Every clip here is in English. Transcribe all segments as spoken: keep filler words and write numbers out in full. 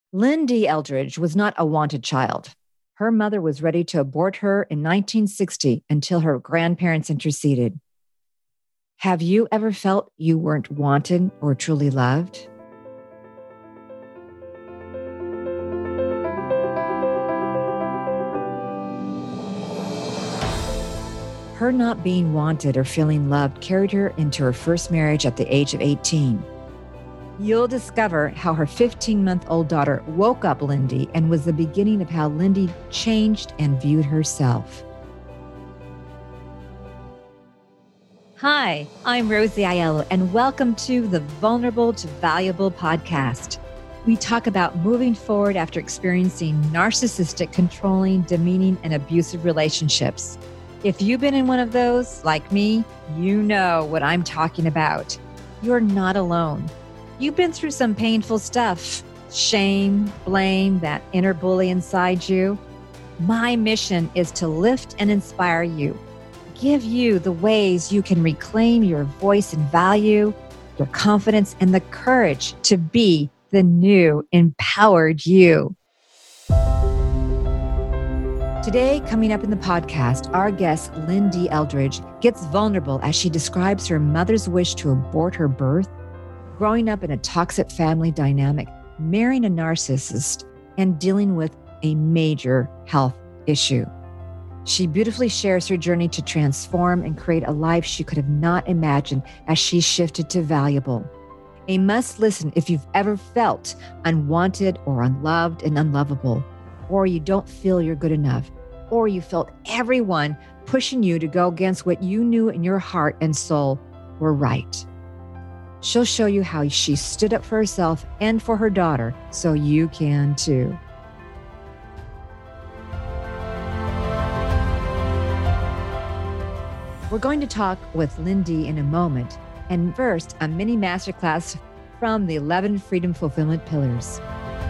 Lindy Eldridge was not a wanted child. Her mother was ready to abort her in nineteen sixty until her grandparents interceded. Have you ever felt you weren't wanted or truly loved? Her not being wanted or feeling loved carried her into her first marriage at the age of eighteen. You'll discover how her fifteen-month-old daughter woke up Lindy and was the beginning of how Lindy changed and viewed herself. Hi, I'm Rosie Aiello, and welcome to the Vulnerable to Valuable podcast. We talk about moving forward after experiencing narcissistic, controlling, demeaning, and abusive relationships. If you've been in one of those, like me, you know what I'm talking about. You're not alone. You've been through some painful stuff, shame, blame, that inner bully inside you. My mission is to lift and inspire you, give you the ways you can reclaim your voice and value, your confidence, and the courage to be the new, empowered you. Today, coming up in the podcast, our guest, Lindy Eldridge, gets vulnerable as she describes her mother's wish to abort her birth, growing up in a toxic family dynamic, marrying a narcissist, and dealing with a major health issue. She beautifully shares her journey to transform and create a life she could have not imagined as she shifted to valuable. A must listen if you've ever felt unwanted or unloved and unlovable, or you don't feel you're good enough, or you felt everyone pushing you to go against what you knew in your heart and soul were right. She'll show you how she stood up for herself and for her daughter, so you can too. We're going to talk with Lindy in a moment, and first, a mini masterclass from the eleven Freedom Fulfillment Pillars.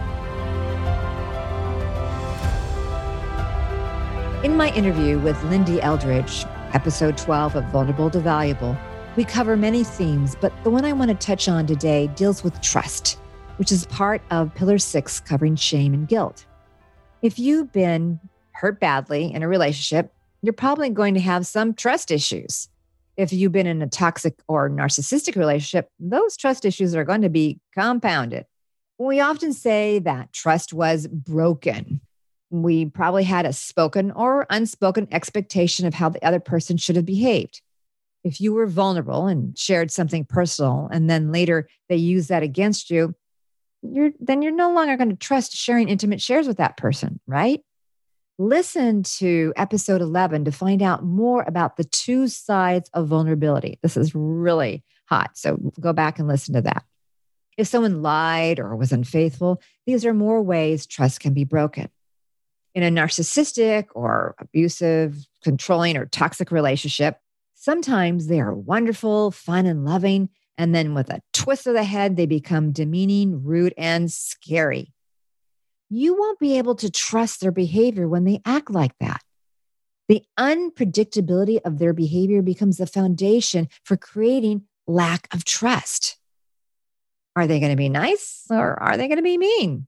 In my interview with Lindy Eldridge, episode twelve of Vulnerable to Valuable, we cover many themes, but the one I want to touch on today deals with trust, which is part of Pillar six, covering shame and guilt. If you've been hurt badly in a relationship, you're probably going to have some trust issues. If you've been in a toxic or narcissistic relationship, those trust issues are going to be compounded. We often say that trust was broken. We probably had a spoken or unspoken expectation of how the other person should have behaved. If you were vulnerable and shared something personal, and then later they use that against you, you're, then you're no longer going to trust sharing intimate shares with that person, right? Listen to episode eleven to find out more about the two sides of vulnerability. This is really hot, so go back and listen to that. If someone lied or was unfaithful, these are more ways trust can be broken. In a narcissistic or abusive, controlling, or toxic relationship, sometimes they are wonderful, fun, and loving, and then with a twist of the head, they become demeaning, rude, and scary. You won't be able to trust their behavior when they act like that. The unpredictability of their behavior becomes the foundation for creating lack of trust. Are they going to be nice or are they going to be mean?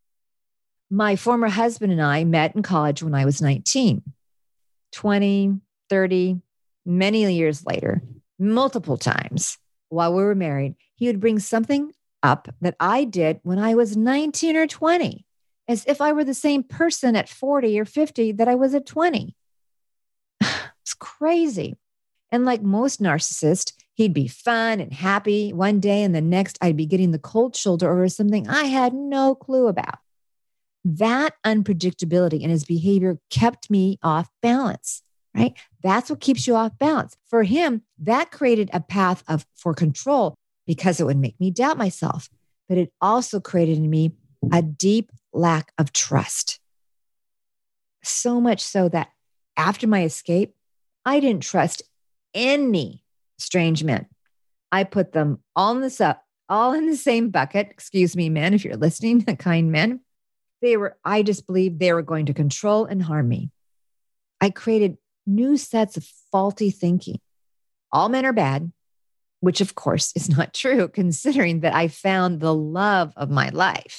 My former husband and I met in college when I was nineteen. twenty, thirty, many years later, multiple times while we were married, he would bring something up that I did when I was nineteen or twenty, as if I were the same person at forty or fifty that I was at twenty. It's crazy. And like most narcissists, he'd be fun and happy one day, and the next I'd be getting the cold shoulder over something I had no clue about. That unpredictability in his behavior kept me off balance, right? That's what keeps you off balance. For him, that created a path of for control because it would make me doubt myself, but it also created in me a deep lack of trust. So much so that after my escape, I didn't trust any strange men. I put them all in the, all in the same bucket. Excuse me, men, if you're listening, the kind men. They were, I just believed they were going to control and harm me. I created new sets of faulty thinking. All men are bad, which of course is not true, considering that I found the love of my life.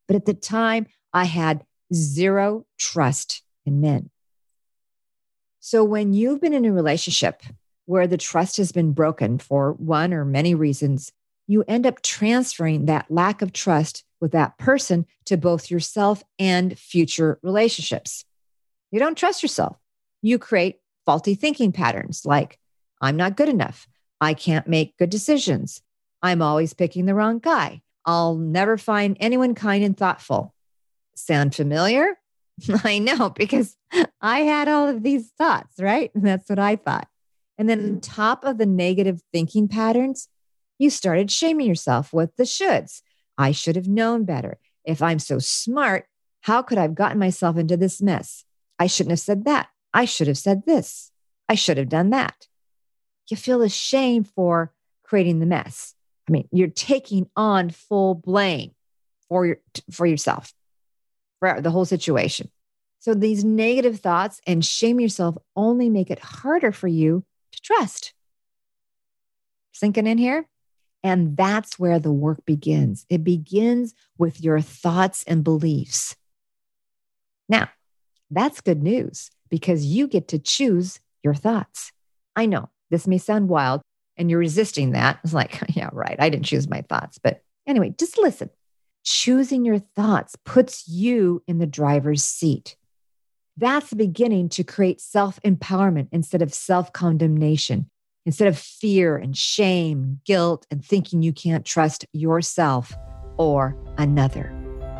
But at the time, I had zero trust in men. So when you've been in a relationship where the trust has been broken for one or many reasons, you end up transferring that lack of trust with that person to both yourself and future relationships. You don't trust yourself. You create faulty thinking patterns like, I'm not good enough. I can't make good decisions. I'm always picking the wrong guy. I'll never find anyone kind and thoughtful. Sound familiar? I know, because I had all of these thoughts, right? And that's what I thought. And then on top of the negative thinking patterns, you started shaming yourself with the shoulds. I should have known better. If I'm so smart, how could I have gotten myself into this mess? I shouldn't have said that. I should have said this. I should have done that. You feel ashamed for creating the mess. I mean, you're taking on full blame for your, for yourself, for the whole situation. So these negative thoughts and shame yourself only make it harder for you to trust. Sinking in here? And that's where the work begins. It begins with your thoughts and beliefs. Now, that's good news because you get to choose your thoughts. I know this may sound wild and you're resisting that. It's like, yeah, right. I didn't choose my thoughts. But anyway, just listen. Choosing your thoughts puts you in the driver's seat. That's the beginning to create self-empowerment instead of self-condemnation, instead of fear and shame, guilt, and thinking you can't trust yourself or another.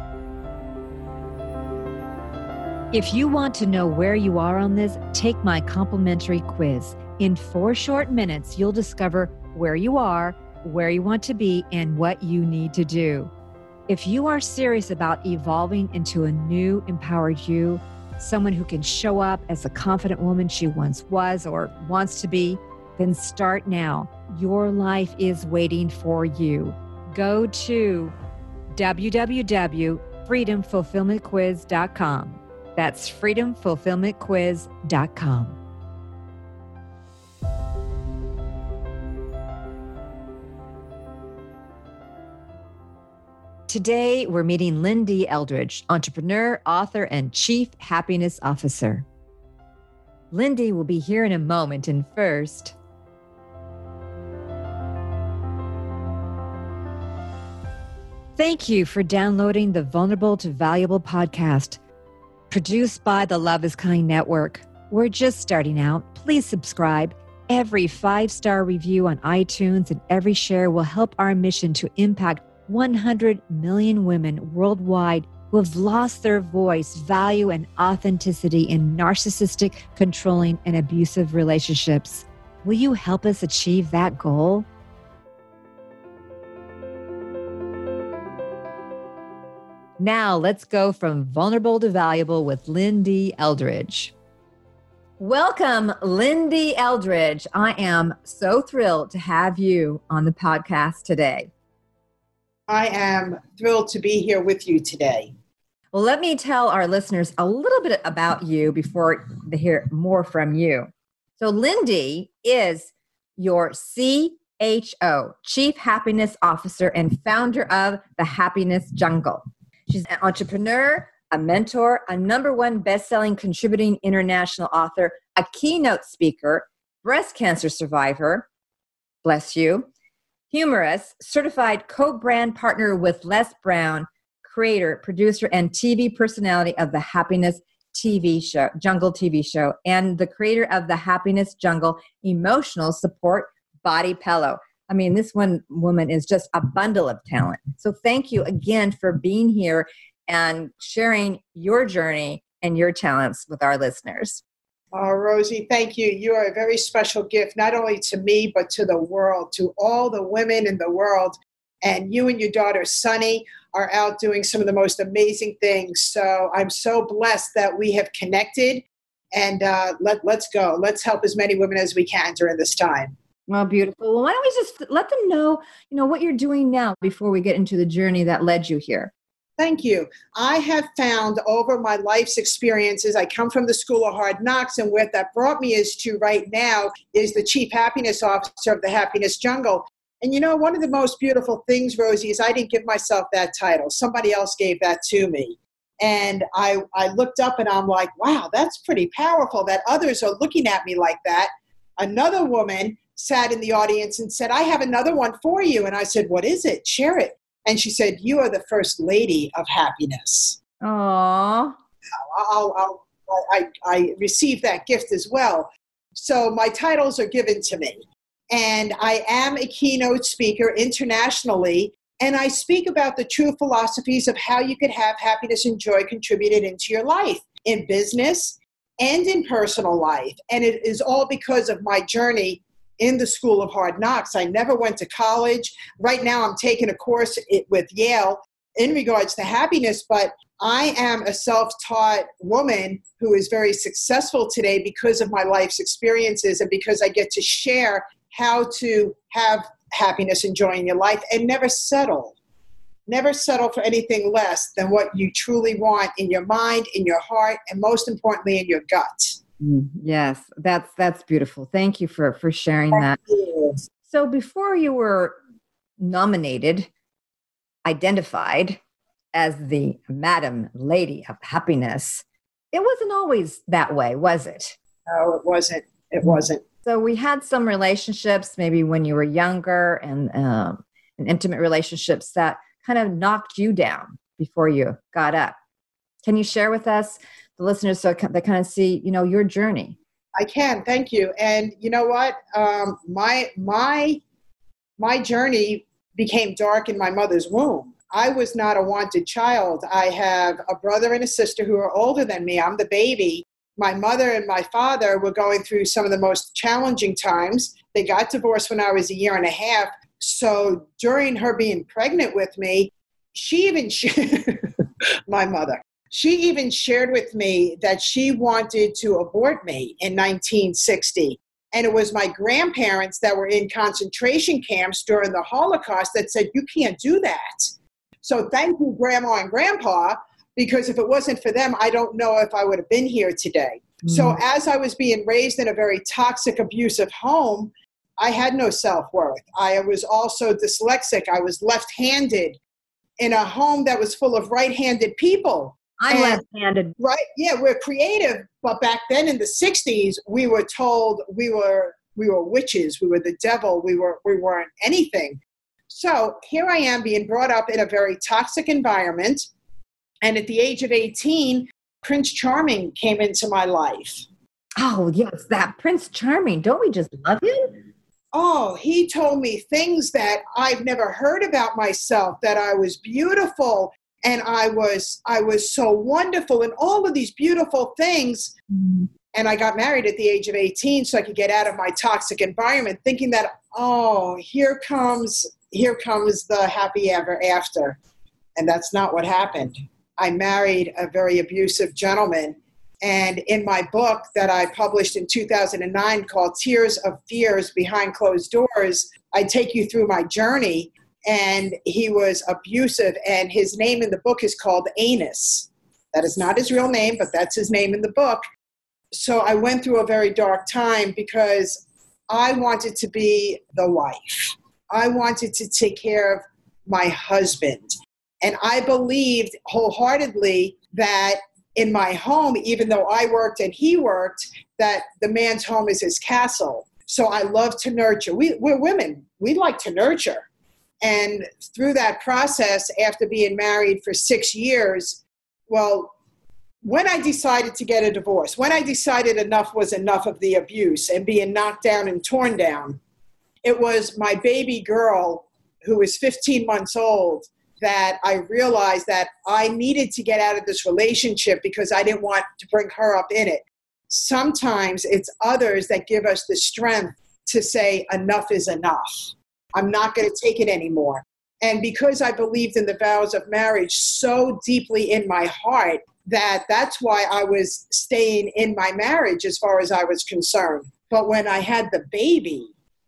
If you want to know where you are on this, take my complimentary quiz. In four short minutes, you'll discover where you are, where you want to be, and what you need to do. If you are serious about evolving into a new, empowered you, someone who can show up as the confident woman she once was or wants to be, then start now. Your life is waiting for you. Go to w w w dot freedom fulfillment quiz dot com. That's freedom fulfillment quiz dot com. Today, we're meeting Lindy Eldridge, entrepreneur, author, and chief happiness officer. Lindy will be here in a moment, and first, thank you for downloading the Vulnerable to Valuable podcast, produced by the Love is Kind Network. We're just starting out. Please subscribe. Every five-star review on iTunes and every share will help our mission to impact one hundred million women worldwide who have lost their voice, value, and authenticity in narcissistic, controlling, and abusive relationships. Will you help us achieve that goal? Now, let's go from vulnerable to valuable with Lindy Eldridge. Welcome, Lindy Eldridge. I am so thrilled to have you on the podcast today. I am thrilled to be here with you today. Well, let me tell our listeners a little bit about you before they hear more from you. So Lindy is your C H O, Chief Happiness Officer and founder of The Happiness Jungle. She's an entrepreneur, a mentor, a number one best-selling contributing international author, a keynote speaker, breast cancer survivor, bless you, humorist, certified co-brand partner with Les Brown, creator, producer, and T V personality of the Happiness T V show, Jungle T V show, and the creator of the Happiness Jungle emotional support body pillow. I mean, this one woman is just a bundle of talent. So thank you again for being here and sharing your journey and your talents with our listeners. Oh, Rosie, thank you. You are a very special gift, not only to me, but to the world, to all the women in the world. And you and your daughter, Sunny, are out doing some of the most amazing things. So I'm so blessed that we have connected. And uh, let, let's go. Let's help as many women as we can during this time. Well, beautiful. Well, why don't we just let them know, you know, what you're doing now before we get into the journey that led you here. Thank you. I have found over my life's experiences, I come from the School of Hard Knocks, and where that brought me is to right now is the Chief Happiness Officer of the Happiness Jungle. And you know, one of the most beautiful things, Rosie, is I didn't give myself that title. Somebody else gave that to me. And I, I looked up and I'm like, wow, that's pretty powerful that others are looking at me like that. Another woman sat in the audience and said, I have another one for you. And I said, what is it? Share it. And she said, you are the first lady of happiness. Aww. I'll, I'll, I, I received that gift as well. So my titles are given to me. And I am a keynote speaker internationally. And I speak about the true philosophies of how you could have happiness and joy contributed into your life in business and in personal life. And it is all because of my journey in the School of Hard Knocks. I never went to college. Right now I'm taking a course with Yale in regards to happiness, but I am a self-taught woman who is very successful today because of my life's experiences and because I get to share how to have happiness and joy in your life and never settle. Never settle for anything less than what you truly want in your mind, in your heart, and most importantly, in your gut. Yes, that's that's beautiful. Thank you for, for sharing that. So before you were nominated, identified as the Madam Lady of Happiness, it wasn't always that way, was it? No, it wasn't. It wasn't. So we had some relationships, maybe when you were younger, and, um, and intimate relationships that kind of knocked you down before you got up. Can you share with us, the listeners, so they kind of see, you know, your journey? I can. Thank you. And you know what? Um, my my my journey became dark in my mother's womb. I was not a wanted child. I have a brother and a sister who are older than me. I'm the baby. My mother and my father were going through some of the most challenging times. They got divorced when I was a year and a half. So during her being pregnant with me, she even, my mother, she even shared with me that she wanted to abort me in nineteen sixty. And it was my grandparents that were in concentration camps during the Holocaust that said, you can't do that. So thank you, Grandma and Grandpa, because if it wasn't for them, I don't know if I would have been here today. Mm. So as I was being raised in a very toxic, abusive home, I had no self-worth. I was also dyslexic. I was left-handed in a home that was full of right-handed people. I'm and, left-handed. Right. Yeah, we're creative. But back then in the sixties, we were told we were we were witches. We were the devil. We were we weren't anything. So here I am being brought up in a very toxic environment. And at the age of eighteen, Prince Charming came into my life. Oh, yes, that Prince Charming. Don't we just love him? Oh, he told me things that I've never heard about myself, that I was beautiful and I was I was so wonderful and all of these beautiful things. Mm. And I got married at the age of eighteen so I could get out of my toxic environment, thinking that, oh, here comes here comes the happy ever after. And that's not what happened. I married a very abusive gentleman. And in my book that I published in two thousand nine called Tears of Fears Behind Closed Doors, I take you through my journey. And he was abusive. And his name in the book is called Anus. That is not his real name, but that's his name in the book. So I went through a very dark time because I wanted to be the wife. I wanted to take care of my husband. And I believed wholeheartedly that in my home, even though I worked and he worked, that the man's home is his castle. So I love to nurture. We, we're women. We like to nurture. And through that process, after being married for six years, well, when I decided to get a divorce, when I decided enough was enough of the abuse and being knocked down and torn down, it was my baby girl, who was fifteen months old, that I realized that I needed to get out of this relationship because I didn't want to bring her up in it. Sometimes it's others that give us the strength to say enough is enough. I'm not going to take it anymore. And because I believed in the vows of marriage so deeply in my heart, that that's why I was staying in my marriage as far as I was concerned. But when I had the baby,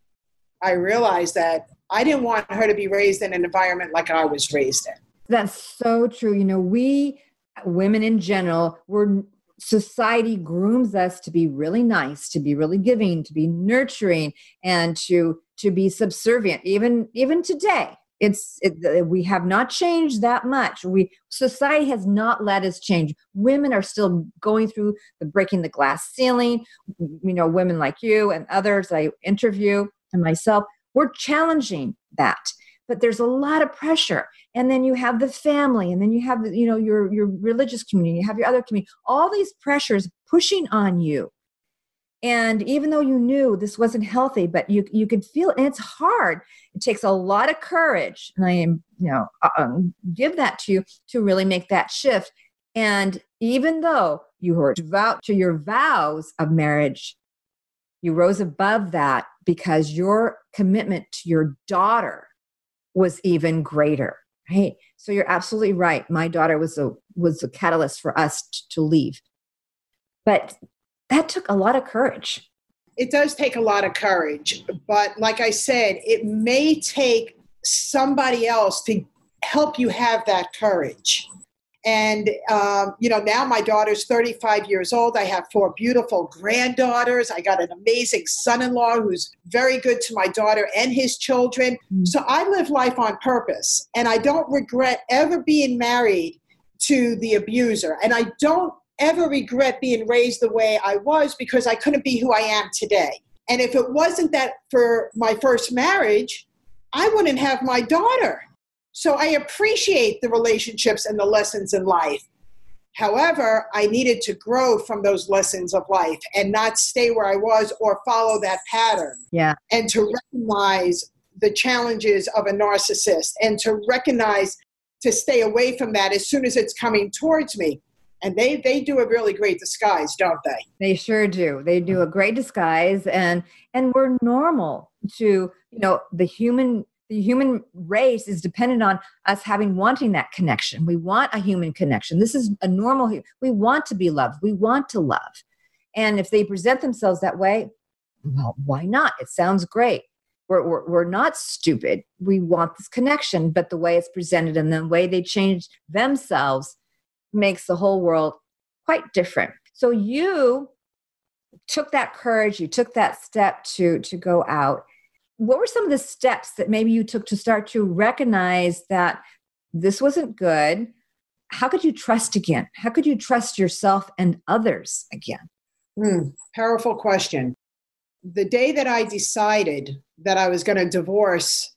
I realized that I didn't want her to be raised in an environment like I was raised in. That's so true. You know, we women in general, we're society grooms us to be really nice, to be really giving, to be nurturing, and to to be subservient, even even today. It's it, we have not changed that much. We society has not let us change. Women are still going through the breaking the glass ceiling. You know, women like you and others I interview and myself, we're challenging that. But there's a lot of pressure. And then you have the family, and then you have, you know, your your religious community, you have your other community, all these pressures pushing on you. And even though you knew this wasn't healthy, but you you could feel, and it's hard. It takes a lot of courage, and I am, you know, um, give that to you to really make that shift. And even though you were devout to your vows of marriage, you rose above that because your commitment to your daughter was even greater, right? So you're absolutely right. My daughter was a was a catalyst for us t- to leave, but that took a lot of courage. It does take a lot of courage, but like I said, it may take somebody else to help you have that courage. And, um, you know, now my daughter's thirty-five years old. I have four beautiful granddaughters. I got an amazing son-in-law who's very good to my daughter and his children. Mm. So I live life on purpose, and I don't regret ever being married to the abuser. And I don't ever regret being raised the way I was, because I couldn't be who I am today. And if it wasn't that for my first marriage, I wouldn't have my daughter. So I appreciate the relationships and the lessons in life. However, I needed to grow from those lessons of life and not stay where I was or follow that pattern. Yeah. And to recognize the challenges of a narcissist, and to recognize to stay away from that as soon as it's coming towards me. And they they do a really great disguise, don't they? They sure do. They do a great disguise, and and we're normal to, you know, the human the human race is dependent on us having wanting that connection. We want a human connection. This is a normal. We want to be loved. We want to love. And if they present themselves that way, well, why not? It sounds great. We're we're, we're not stupid. We want this connection, but the way it's presented and the way they change themselves makes the whole world quite different. So you took that courage, you took that step to, to go out. What were some of the steps that maybe you took to start to recognize that this wasn't good? How could you trust again? How could you trust yourself and others again? Hmm, powerful question. The day that I decided that I was going to divorce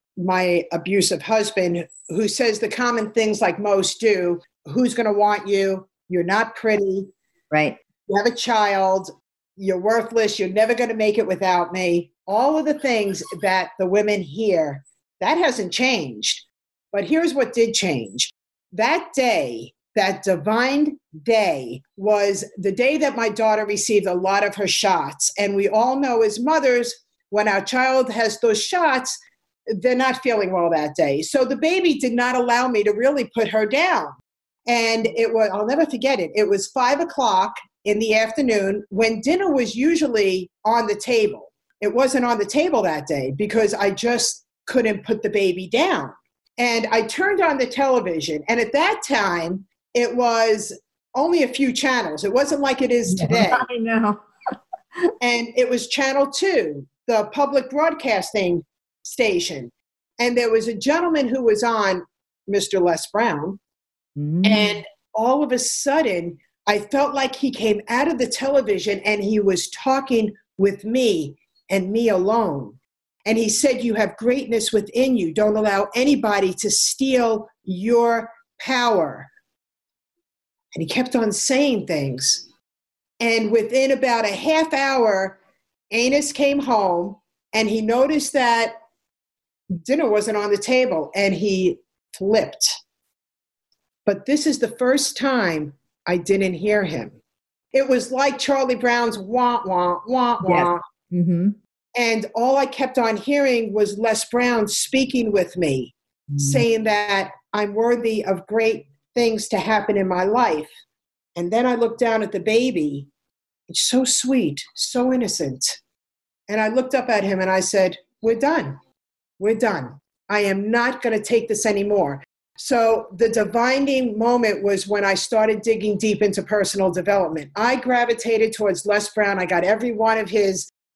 my abusive husband, who says the common things like most do: who's going to want you? You're not pretty. Right. You have a child. You're worthless. You're never going to make it without me. All of the things that the women hear, that hasn't changed. But here's what did change. That day, that divine day, was the day that my daughter received a lot of her shots. And we all know as mothers, when our child has those shots, they're not feeling well that day. So the baby did not allow me to really put her down. And it was, I'll never forget it. It was five o'clock in the afternoon when dinner was usually on the table. It wasn't on the table that day because I just couldn't put the baby down. And I turned on the television. And at that time, it was only a few channels. It wasn't like it is today. I know. And it was Channel two, the public broadcasting station. And there was a gentleman who was on, Mister Les Brown. Mm. And all of a sudden, I felt like he came out of the television and he was talking with me and me alone. And he said, you have greatness within you. Don't allow anybody to steal your power. And he kept on saying things. And within about a half hour, Enos came home and he noticed that dinner wasn't on the table and he flipped. But this is the first time I didn't hear him. It was like Charlie Brown's wah, wah, wah, wah. Yes. Mm-hmm. And all I kept on hearing was Les Brown speaking with me, mm. saying that I'm worthy of great things to happen in my life. And then I looked down at the baby. It's so sweet, so innocent. And I looked up at him and I said, we're done. We're done. I am not going to take this anymore. So the divining moment was when I started digging deep into personal development. I gravitated towards Les Brown. I got every one of his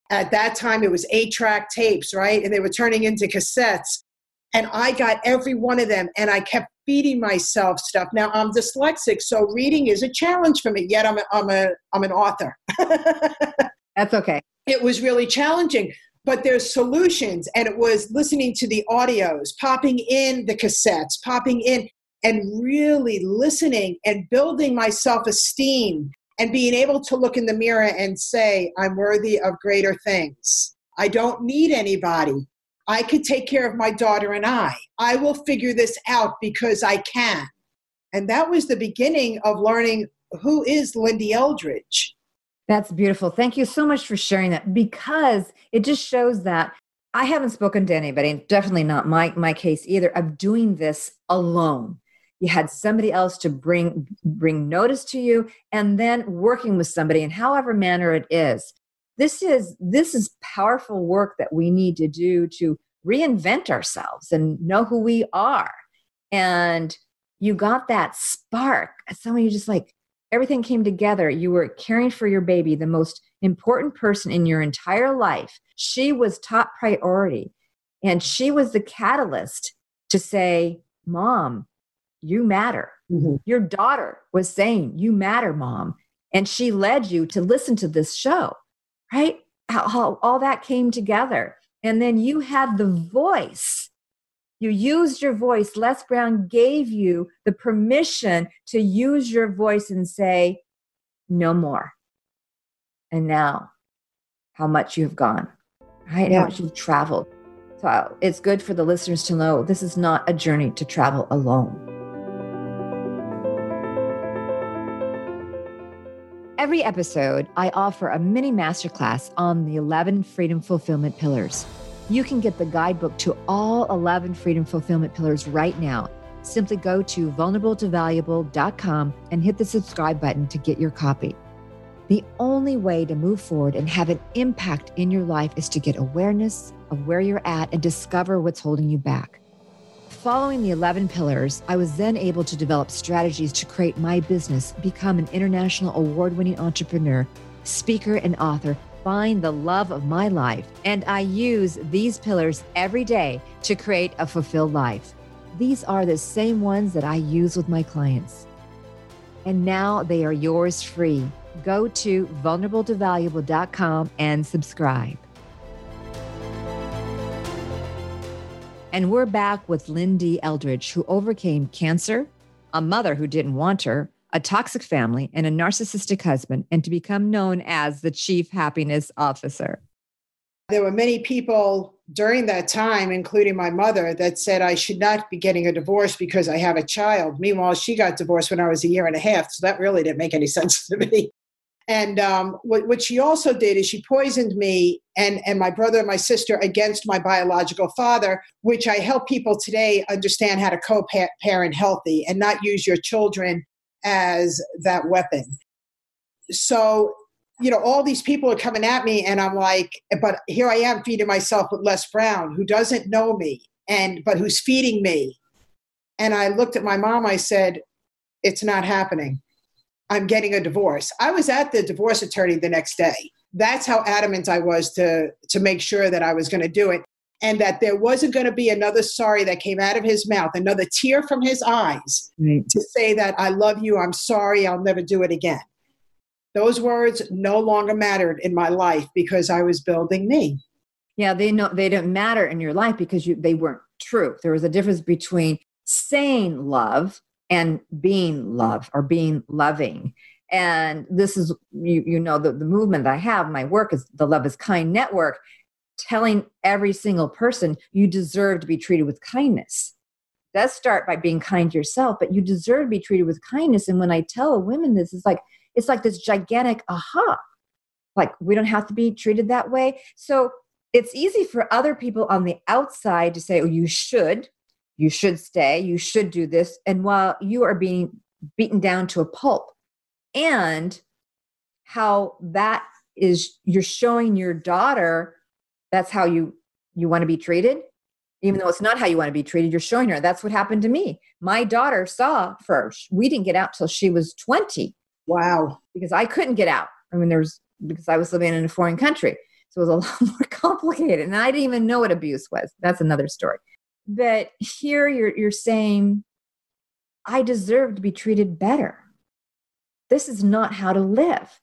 At that time, it was eight-track tapes, right? And they were turning into cassettes. And I got every one of them, and I kept feeding myself stuff. Now, I'm dyslexic, so reading is a challenge for me, yet I'm a, I'm a, I'm an author. That's okay. It was really challenging, but there's solutions. And it was listening to the audios, popping in the cassettes, popping in, and really listening and building my self-esteem and being able to look in the mirror and say, I'm worthy of greater things. I don't need anybody. I could take care of my daughter and I. I will figure this out because I can. And that was the beginning of learning who is Lindy Eldridge. That's beautiful. Thank you so much for sharing that, because it just shows that I haven't spoken to anybody, and definitely not my, my case either, of doing this alone. You had somebody else to bring bring notice to you, and then working with somebody in however manner it is. This is this is powerful work that we need to do to reinvent ourselves and know who we are. And you got that spark. Some of you just like, everything came together. You were caring for your baby, the most important person in your entire life. She was top priority. And she was the catalyst to say, Mom, you matter. Mm-hmm. Your daughter was saying, you matter, Mom. And she led you to listen to this show, right? How, how all that came together. And then you had the voice. You used your voice. Les Brown gave you the permission to use your voice and say, no more. And now, how much you've gone, right? Yeah. How much you've traveled. So it's good for the listeners to know this is not a journey to travel alone. Every episode, I offer a mini masterclass on the eleven Freedom Fulfillment Pillars. You can get the guidebook to all eleven Freedom Fulfillment Pillars right now. Simply go to vulnerable to valuable dot com and hit the subscribe button to get your copy. The only way to move forward and have an impact in your life is to get awareness of where you're at and discover what's holding you back. Following the eleven pillars, I was then able to develop strategies to create my business, become an international award-winning entrepreneur, speaker, and author, find the love of my life, and I use these pillars every day to create a fulfilled life. These are the same ones that I use with my clients. And now they are yours free. Go to vulnerable to valuable dot com and subscribe. And we're back with Lindy Eldridge, who overcame cancer, a mother who didn't want her, a toxic family, and a narcissistic husband, and to become known as the Chief Happiness Officer. There were many people during that time, including my mother, that said I should not be getting a divorce because I have a child. Meanwhile, she got divorced when I was a year and a half, so that really didn't make any sense to me. And um, what, what she also did is she poisoned me and, and my brother and my sister against my biological father, which I help people today understand how to co-parent healthy and not use your children as that weapon. So, you know, all these people are coming at me and I'm like, but here I am feeding myself with Les Brown, who doesn't know me, and but who's feeding me. And I looked at my mom, I said, it's not happening. I'm getting a divorce. I was at the divorce attorney the next day. That's how adamant I was to, to make sure that I was going to do it, and that there wasn't going to be another sorry that came out of his mouth, another tear from his eyes, right, to say that I love you, I'm sorry, I'll never do it again. Those words no longer mattered in my life because I was building me. Yeah, they know they didn't matter in your life because you they weren't true. There was a difference between saying love and being love or being loving. And this is, you, you know, the, the movement that I have, my work is the Love is Kind Network, telling every single person you deserve to be treated with kindness. It does start by being kind to yourself, but you deserve to be treated with kindness. And when I tell women this, it's like, it's like this gigantic aha, like we don't have to be treated that way. So it's easy for other people on the outside to say, oh, you should, you should stay, you should do this. And while you are being beaten down to a pulp, and how that is, you're showing your daughter that's how you, you want to be treated, even though it's not how you want to be treated, you're showing her. That's what happened to me. My daughter saw first, we didn't get out till she was twenty. Wow. Because I couldn't get out. I mean, there was, because I was living in a foreign country. So it was a lot more complicated. And I didn't even know what abuse was. That's another story. But here you're, you're saying, I deserve to be treated better. This is not how to live.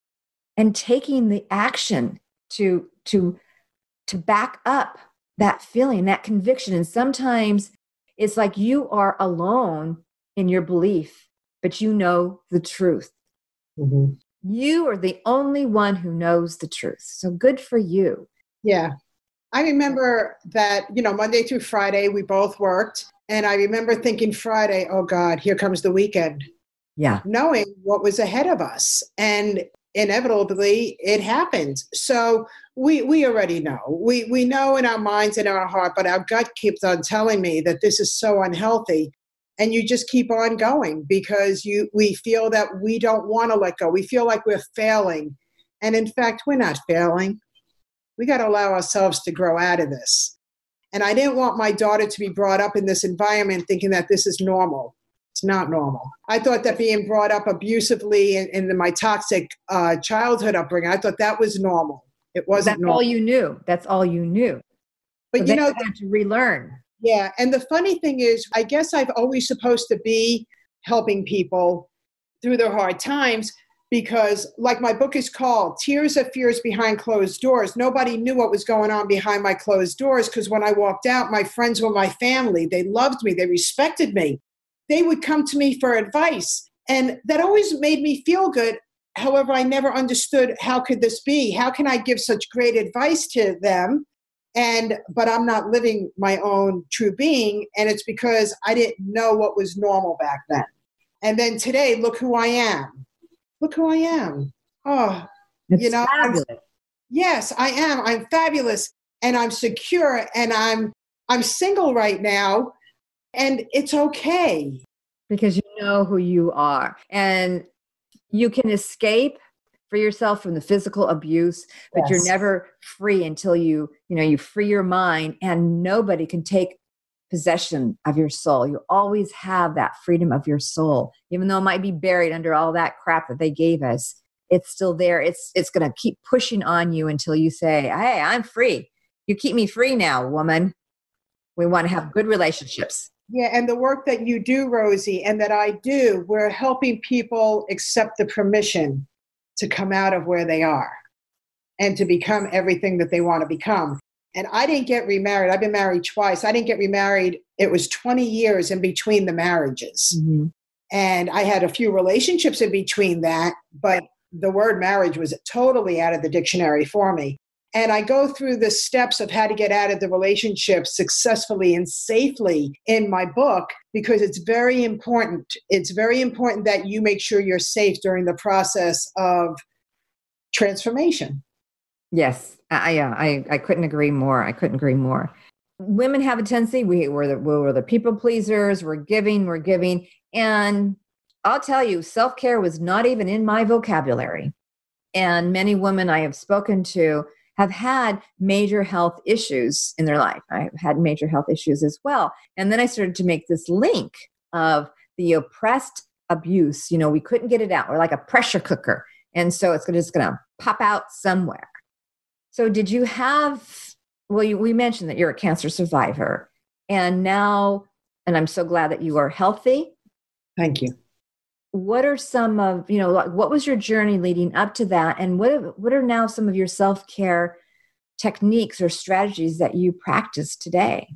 And taking the action to, to, to back up that feeling, that conviction. And sometimes it's like you are alone in your belief, but you know the truth. Mm-hmm. You are the only one who knows the truth. So good for you. Yeah. I remember that, you know, Monday through Friday, we both worked. And I remember thinking Friday, oh God, here comes the weekend. Yeah. Knowing what was ahead of us. And inevitably it happened. So we we already know. We we know in our minds and our heart, but our gut keeps on telling me that this is so unhealthy. And you just keep on going because you we feel that we don't want to let go. We feel like we're failing. And in fact, we're not failing. We got to allow ourselves to grow out of this. And I didn't want my daughter to be brought up in this environment thinking that this is normal. It's not normal. I thought that being brought up abusively in, in my toxic uh, childhood upbringing, I thought that was normal. It wasn't That's normal. all you knew. That's all you knew. But so you know, you had to relearn. Yeah. And the funny thing is, I guess I've always supposed to be helping people through their hard times because, like my book is called Tears of Fears Behind Closed Doors. Nobody knew what was going on behind my closed doors because when I walked out, my friends were my family. They loved me. They respected me. They would come to me for advice. And that always made me feel good. However, I never understood how could this be? How can I give such great advice to them? And, but I'm not living my own true being. And it's because I didn't know what was normal back then. And then today, look who I am. Look who I am. Oh, it's you know, fabulous. I'm, yes, I am. I'm fabulous and I'm secure and I'm, I'm single right now and it's okay. Because you know who you are and you can escape for yourself from the physical abuse, but yes. You're never free until you, you know, you free your mind and nobody can take possession of your soul. You always have that freedom of your soul, even though it might be buried under all that crap that they gave us. It's still there. It's, it's going to keep pushing on you until you say, hey, I'm free. You keep me free now, woman. We want to have good relationships. Yeah, and the work that you do, Rosie, and that I do, we're helping people accept the permission to come out of where they are and to become everything that they want to become. And I didn't get remarried. I've been married twice. I didn't get remarried. It was twenty years in between the marriages. Mm-hmm. And I had a few relationships in between that, but the word marriage was totally out of the dictionary for me. And I go through the steps of how to get out of the relationship successfully and safely in my book, because it's very important. It's very important that you make sure you're safe during the process of transformation. Yes, I, I, I couldn't agree more. I couldn't agree more. Women have a tendency, we were the, we were the people pleasers, we're giving, we're giving. And I'll tell you, self-care was not even in my vocabulary. And many women I have spoken to have had major health issues in their life. I've had major health issues as well. And then I started to make this link of the oppressed abuse. You know, we couldn't get it out. We're like a pressure cooker. And so it's just going to pop out somewhere. So did you have, well, you, we mentioned that you're a cancer survivor. And now, and I'm so glad that you are healthy. Thank you. What are some of, you know, what was your journey leading up to that? And what, what are now some of your self-care techniques or strategies that you practice today?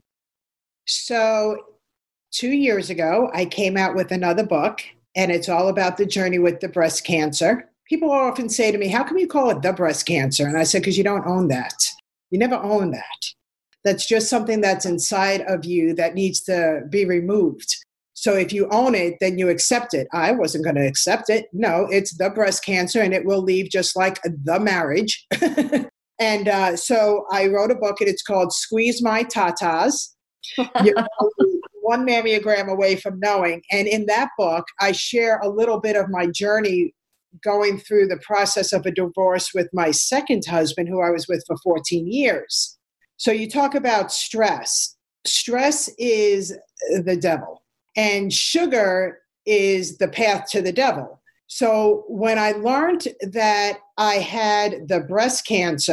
So two years ago, I came out with another book, and it's all about the journey with the breast cancer. People often say to me, how come you call it the breast cancer? And I said, because you don't own that. You never own that. That's just something that's inside of you that needs to be removed. So if you own it, then you accept it. I wasn't going to accept it. No, it's the breast cancer and it will leave just like the marriage. and uh, so I wrote a book and it's called Squeeze My Tatas. You're one mammogram away from knowing. And in that book, I share a little bit of my journey going through the process of a divorce with my second husband, who I was with for fourteen years. So you talk about stress. Stress is the devil. And sugar is the path to the devil. So when I learned that I had the breast cancer,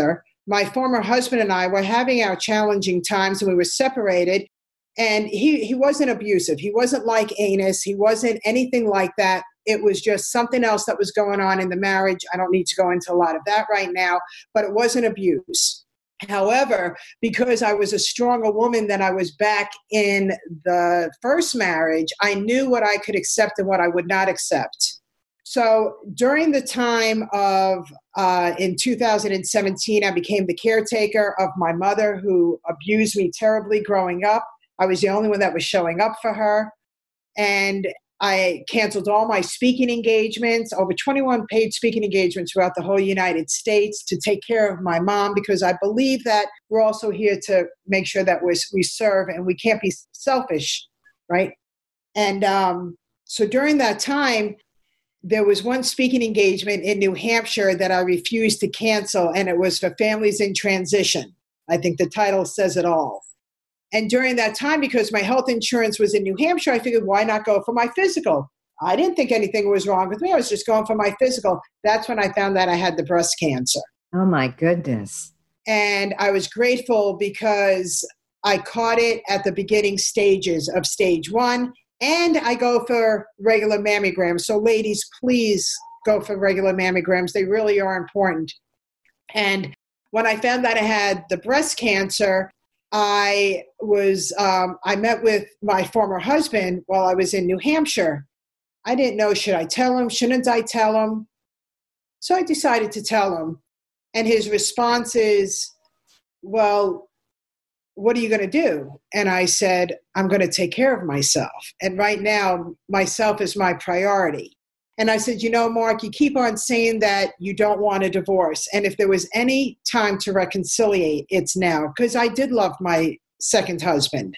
my former husband and I were having our challenging times and we were separated. And he, he wasn't abusive. He wasn't like anus. He wasn't anything like that. It was just something else that was going on in the marriage. I don't need to go into a lot of that right now, but it wasn't abuse. However, because I was a stronger woman than I was back in the first marriage, I knew what I could accept and what I would not accept. So during the time of, uh, in two thousand seventeen, I became the caretaker of my mother who abused me terribly growing up. I was the only one that was showing up for her. And I canceled all my speaking engagements, over twenty-one paid speaking engagements throughout the whole United States to take care of my mom, because I believe that we're also here to make sure that we we serve and we can't be selfish, right? And um, so during that time, there was one speaking engagement in New Hampshire that I refused to cancel, and it was for families in transition. I think the title says it all. And during that time, because my health insurance was in New Hampshire, I figured, why not go for my physical? I didn't think anything was wrong with me. I was just going for my physical. That's when I found that I had the breast cancer. Oh, my goodness. And I was grateful because I caught it at the beginning stages of stage one. And I go for regular mammograms. So ladies, please go for regular mammograms. They really are important. And when I found that I had the breast cancer, I was, um, I met with my former husband while I was in New Hampshire. I didn't know, should I tell him? Shouldn't I tell him? So I decided to tell him. And his response is, well, what are you going to do? And I said, I'm going to take care of myself. And right now, myself is my priority. And I said, you know, Mark, you keep on saying that you don't want a divorce. And if there was any time to reconciliate, it's now. Because I did love my second husband.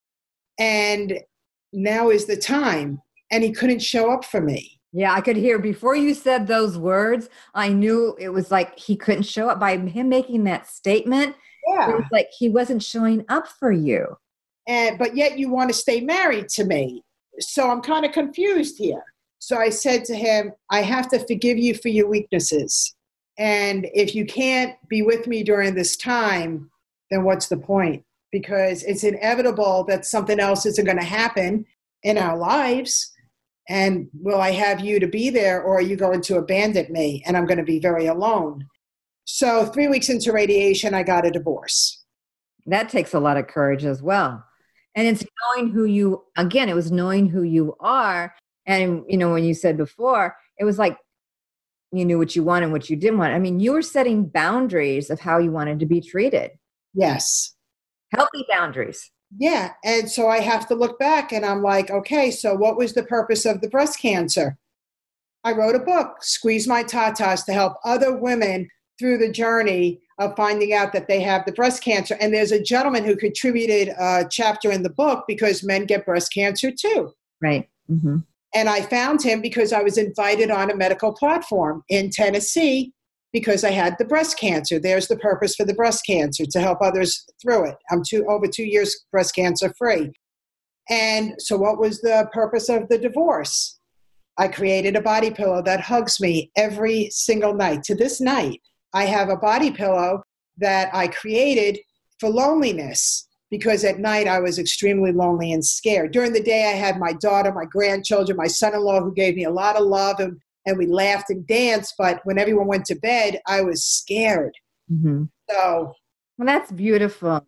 And now is the time. And he couldn't show up for me. Yeah, I could hear before you said those words, I knew it was like he couldn't show up. By him making that statement, yeah. It was like he wasn't showing up for you. And but yet you want to stay married to me. So I'm kind of confused here. So I said to him, I have to forgive you for your weaknesses. And if you can't be with me during this time, then what's the point? Because it's inevitable that something else isn't going to happen in our lives. And will I have you to be there, or are you going to abandon me? And I'm going to be very alone. So three weeks into radiation, I got a divorce. That takes a lot of courage as well. And it's knowing who you, again, it was knowing who you are. And, you know, when you said before, it was like you knew what you wanted and what you didn't want. I mean, you were setting boundaries of how you wanted to be treated. Yes. Healthy boundaries. Yeah. And so I have to look back and I'm like, okay, so what was the purpose of the breast cancer? I wrote a book, Squeeze My Tatas, to help other women through the journey of finding out that they have the breast cancer. And there's a gentleman who contributed a chapter in the book because men get breast cancer too. Right. Mm-hmm. And I found him because I was invited on a medical platform in Tennessee because I had the breast cancer. There's the purpose for the breast cancer, to help others through it. I'm two, over two years breast cancer free. And so what was the purpose of the divorce? I created a body pillow that hugs me every single night. To this night, I have a body pillow that I created for loneliness, because at night I was extremely lonely and scared. During the day, I had my daughter, my grandchildren, my son-in-law, who gave me a lot of love, and, and we laughed and danced. But when everyone went to bed, I was scared. Mm-hmm. So, well, that's beautiful.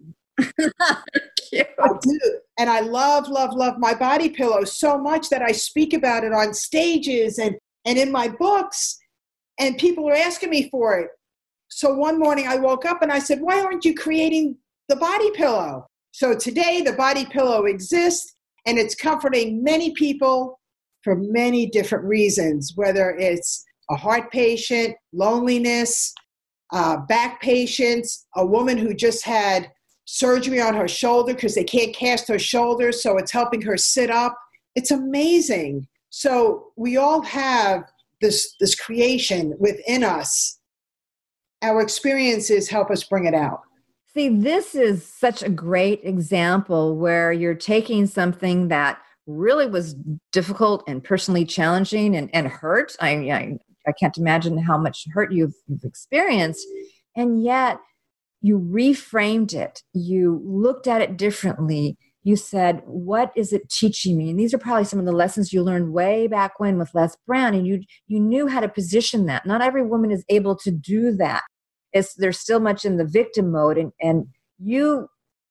Cute. I do. And I love, love, love my body pillow so much that I speak about it on stages and, and in my books, and people are asking me for it. So one morning I woke up and I said, why aren't you creating the body pillow? So today the body pillow exists, and it's comforting many people for many different reasons, whether it's a heart patient, loneliness, uh, back patients, a woman who just had surgery on her shoulder because they can't cast her shoulder, so it's helping her sit up. It's amazing. So we all have this, this creation within us. Our experiences help us bring it out. See, this is such a great example where you're taking something that really was difficult and personally challenging and, and hurt. I, I I can't imagine how much hurt you've, you've experienced. And yet you reframed it. You looked at it differently. You said, what is it teaching me? And these are probably some of the lessons you learned way back when with Les Brown. And you you knew how to position that. Not every woman is able to do that. It's, they're still much in the victim mode. And, and you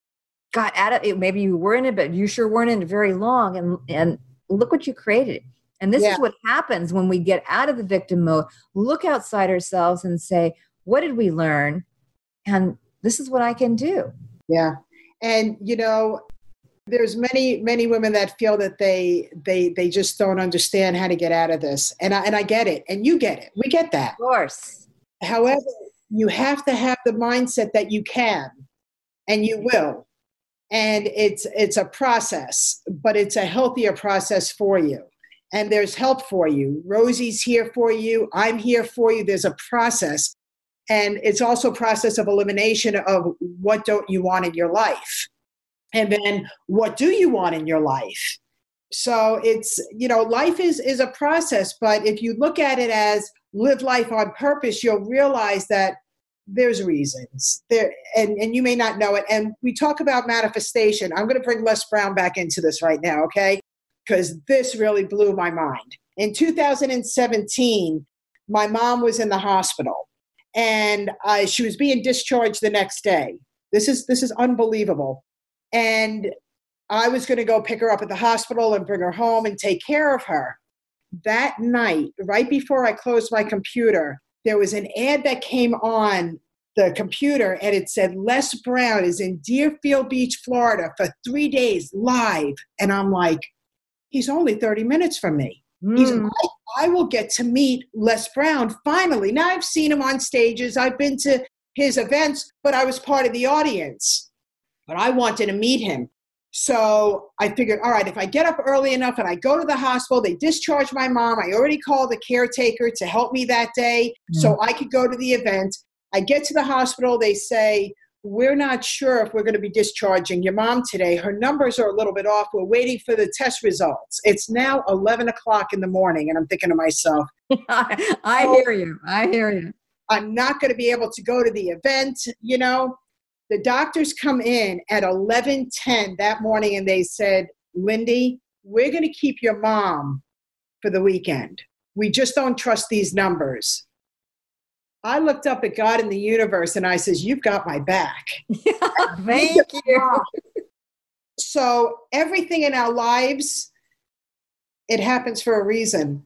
got out of it. Maybe you were in it, but you sure weren't in it very long. And, and look what you created. And this yeah. is what happens when we get out of the victim mode, look outside ourselves and say, what did we learn? And this is what I can do. Yeah. And, you know, there's many, many women that feel that they, they, they just don't understand how to get out of this. And I, and I get it. And you get it. We get that. Of course. However, you have to have the mindset that you can, and you will. And it's, it's a process, but it's a healthier process for you. And there's help for you. Rosie's here for you. I'm here for you. There's a process. And it's also a process of elimination of what don't you want in your life? And then what do you want in your life? So it's, you know, life is, is a process, but if you look at it as live life on purpose, you'll realize that there's reasons there, and, and you may not know it. And we talk about manifestation. I'm going to bring Les Brown back into this right now. Okay. Because this really blew my mind. In two thousand seventeen, my mom was in the hospital and uh, she was being discharged the next day. This is, this is unbelievable. And I was going to go pick her up at the hospital and bring her home and take care of her. That night, right before I closed my computer, there was an ad that came on the computer and it said, Les Brown is in Deerfield Beach, Florida for three days live. And I'm like, he's only thirty minutes from me. Mm. He's, I, I will get to meet Les Brown finally. Now I've seen him on stages. I've been to his events, but I was part of the audience. But I wanted to meet him. So I figured, all right, if I get up early enough and I go to the hospital, they discharge my mom. I already called the caretaker to help me that day mm. so I could go to the event. I get to the hospital. They say, we're not sure if we're going to be discharging your mom today. Her numbers are a little bit off. We're waiting for the test results. It's now eleven o'clock in the morning. And I'm thinking to myself, I, I oh, hear you. I hear you. I'm not going to be able to go to the event, you know. The doctors come in at eleven ten that morning and they said, Lindy, we're going to keep your mom for the weekend. We just don't trust these numbers. I looked up at God in the universe and I says, you've got my back. Thank you. So everything in our lives, it happens for a reason.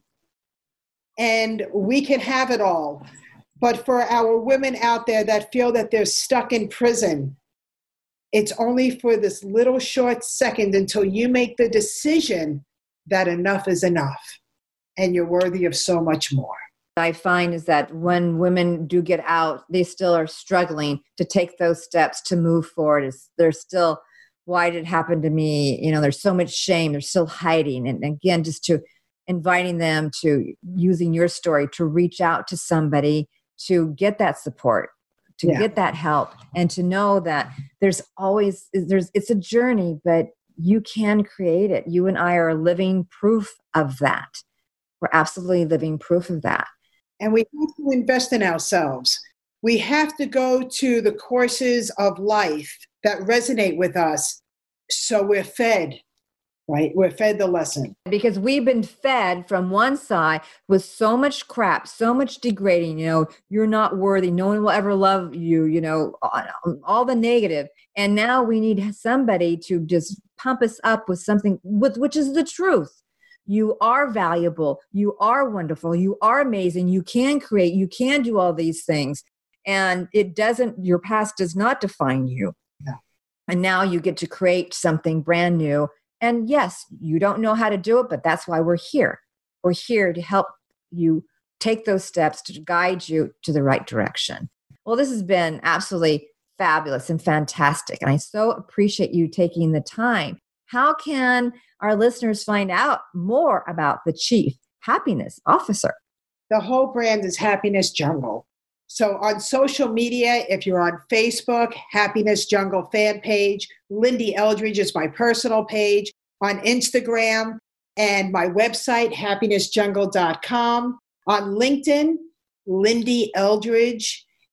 And we can have it all. But for our women out there that feel that they're stuck in prison, it's only for this little short second until you make the decision that enough is enough and you're worthy of so much more. I find is that when women do get out, they still are struggling to take those steps to move forward. It's, they're still, why did it happen to me? You know, there's so much shame. They're still hiding. And again, just to inviting them to using your story to reach out to somebody to get that support, to yeah. get that help, and to know that there's always, there's, it's a journey, but you can create it. You and I are living proof of that. We're absolutely living proof of that. And we have to invest in ourselves. We have to go to the courses of life that resonate with us so we're fed. Right? We're fed the lesson. Because we've been fed from one side with so much crap, so much degrading, you know, you're not worthy. No one will ever love you, you know, all the negative. And now we need somebody to just pump us up with something with, which is the truth. You are valuable. You are wonderful. You are amazing. You can create, you can do all these things. And it doesn't, your past does not define you. Yeah. And now you get to create something brand new. And yes, you don't know how to do it, but that's why we're here. We're here to help you take those steps to guide you to the right direction. Well, this has been absolutely fabulous and fantastic. And I so appreciate you taking the time. How can our listeners find out more about the Chief Happiness Officer? The whole brand is Happiness Jungle. So on social media, if you're on Facebook, Happiness Jungle fan page, Lindy Eldridge is my personal page, on Instagram, and my website, happiness jungle dot com. On LinkedIn, Lindy Eldridge.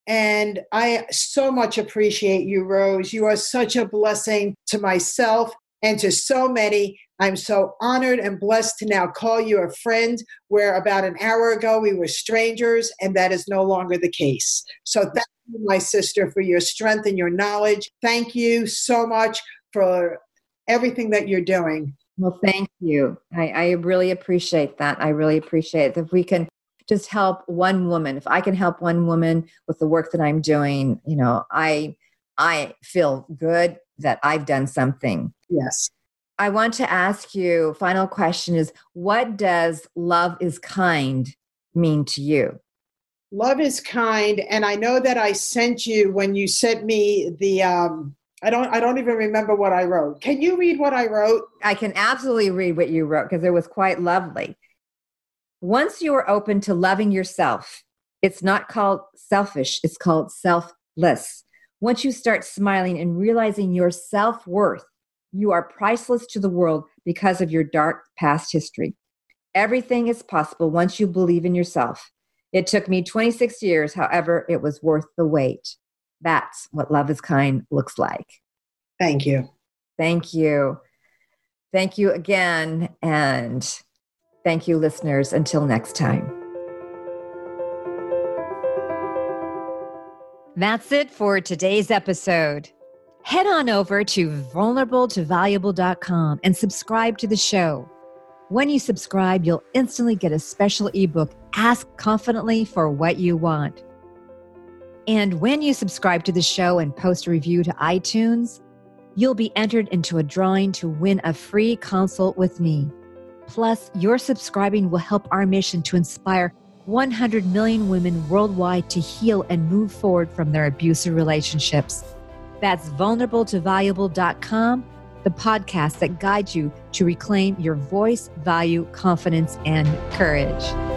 And I so much appreciate you, Rose. You are such a blessing to myself and to so many. I'm so honored and blessed to now call you a friend, where about an hour ago we were strangers, and that is no longer the case. So thank you, my sister, for your strength and your knowledge. Thank you so much for everything that you're doing. Well, thank you. I, I really appreciate that. I really appreciate it. If we can just help one woman, if I can help one woman with the work that I'm doing, you know, I I feel good that I've done something. Yes. I want to ask you, final question is, what does love is kind mean to you? Love is kind. And I know that I sent you, when you sent me the, um, I don't, I don't even remember what I wrote. Can you read what I wrote? I can absolutely read what you wrote because it was quite lovely. Once you are open to loving yourself, it's not called selfish, it's called selfless. Once you start smiling and realizing your self-worth, you are priceless to the world because of your dark past history. Everything is possible once you believe in yourself. It took me twenty-six years, however, it was worth the wait. That's what love is kind looks like. Thank you. Thank you. Thank you again. And thank you, listeners. Until next time. That's it for today's episode. Head on over to vulnerable to valuable dot com and subscribe to the show. When you subscribe, you'll instantly get a special ebook, Ask Confidently for What You Want. And when you subscribe to the show and post a review to iTunes, you'll be entered into a drawing to win a free consult with me. Plus, your subscribing will help our mission to inspire one hundred million women worldwide to heal and move forward from their abusive relationships. That's vulnerable to valuable dot com, the podcast that guides you to reclaim your voice, value, confidence, and courage.